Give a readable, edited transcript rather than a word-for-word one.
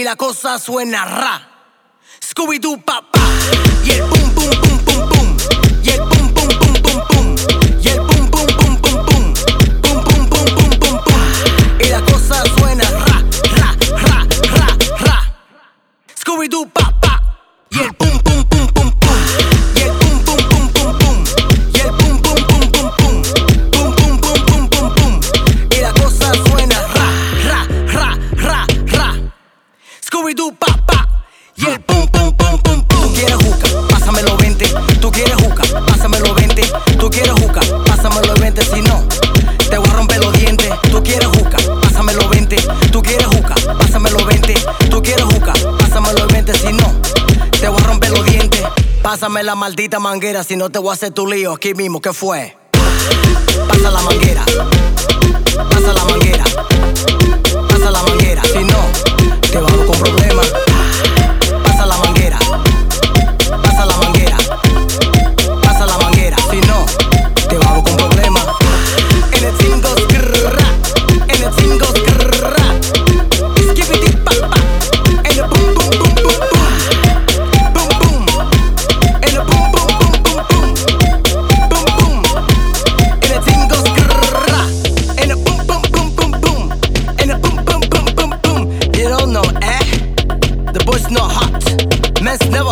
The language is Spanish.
la cosa suena ra. Scooby-Doo papá. Y el pum pum pum pum pum. Y el pum pum pum pum pum. Y el pum pum pum pum pum. Pum pum pum pum pum pum. Y la cosa suena ra, ra, ra, ra, ra. Scooby-Doo papá. Y el pum pum pum pum pum. Y el pum pum pum pum pum. Y el pum pum pum pum pum. Pum pum pum pum pum pum. Y la cosa suena ra, ra, ra, ra, ra. Scooby-Doo papá. Y el pum pum pum pum pum. Tú quieres juca, pásamelo 20. Tú quieres juca, pásamelo 20. Tú quieres juca, pásamelo 20. Si no, te voy a romper los dientes. Tú quieres juca, pásamelo 20. Tú quieres juca, pásamelo 20. Tú quieres juca, pásamelo 20. Si no, te voy a romper los dientes. Pásame la maldita manguera, si no te voy a hacer tu lío aquí mismo. ¿Qué fue? Pasa la manguera. Pasa la manguera. Pasa la manguera. Si no, te vamos con problemas. Pasa la manguera. Pasa la manguera. Pasa la manguera. Si no, te vamos con problemas. En el cingo skrrra. En el cingo skrrra. Skibidi papa. En el pum pum pum pum pum. Pum pum. En el pum pum pum pum pum. Pum pum. En el cingo skrrra. En el pum pum pum pum pum. En el pum pum pum pum pum. You don't know, eh? The boy's not hot. Man's never